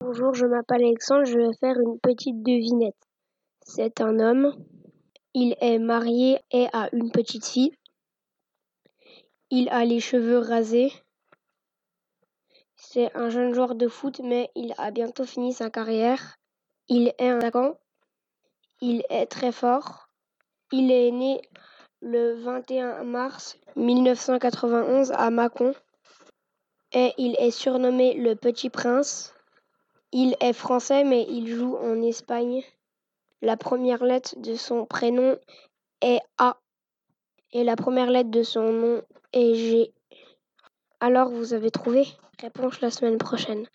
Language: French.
Bonjour, je m'appelle Alexandre, je vais faire une petite devinette. C'est un homme, il est marié et a une petite fille. Il a les cheveux rasés. C'est un jeune joueur de foot, mais il a bientôt fini sa carrière. Il est un attaquant. Il est très fort. Il est né le 21 mars 1991 à Mâcon et il est surnommé le Petit Prince. Il est français, mais il joue en Espagne. La première lettre de son prénom est A et la première lettre de son nom est G. Alors vous avez trouvé? Réponse la semaine prochaine.